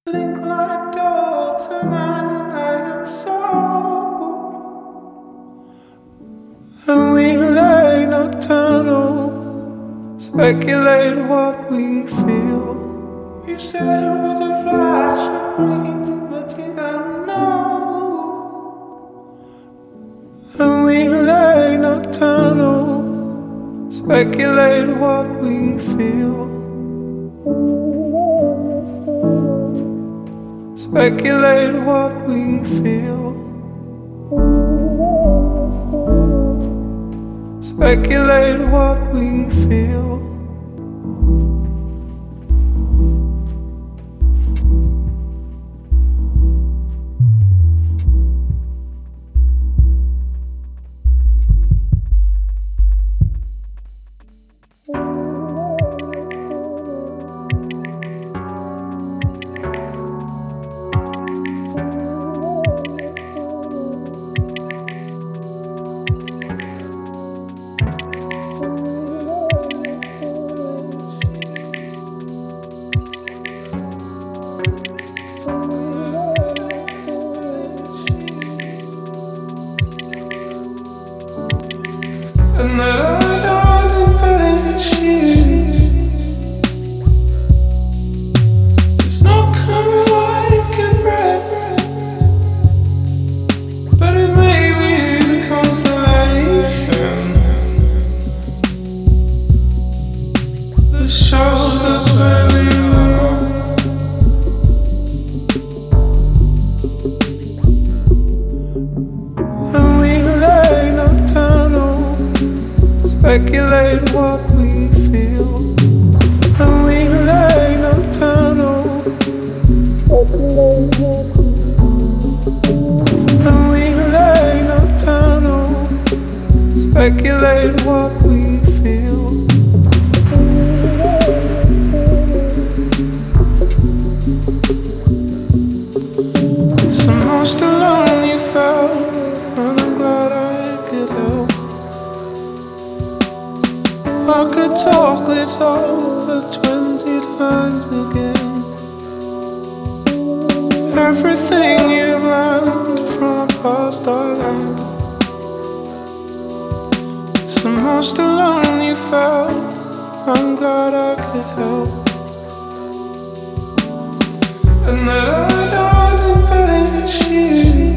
Blink like daughter, man, I am so. And we lay nocturnal, speculate what we feel. You said it was a flash of green, but you don't know. And we lay nocturnal, speculate what we feel. Speculate what we feel. Speculate what we feel. Another darling, but it's you. It's not coming like a breath, but it may be the constellation that shows us where we are. And we lay nocturnal, speculate what we feel. And we lay nocturnal, speculate what we feel. And we lay nocturnal, speculate what we feel. It's the most alone you felt, and I'm glad I could help. I could talk this over 20 times again. Everything you've learned from the past I learned. It's the most alone you felt, I'm glad I could help. Another darling, but it's you.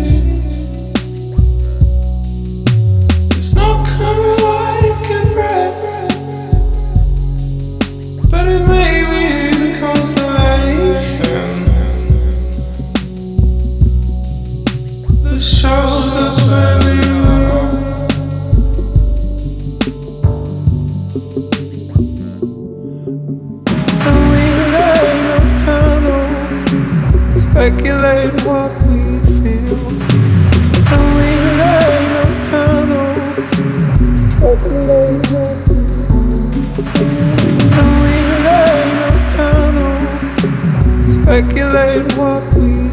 It's not coming like a breath, but it may be the constellation that shows us where we are. And we lay nocturnal, speculate what we feel. And we lay nocturnal, speculate what we feel. And we lay nocturnal, speculate what we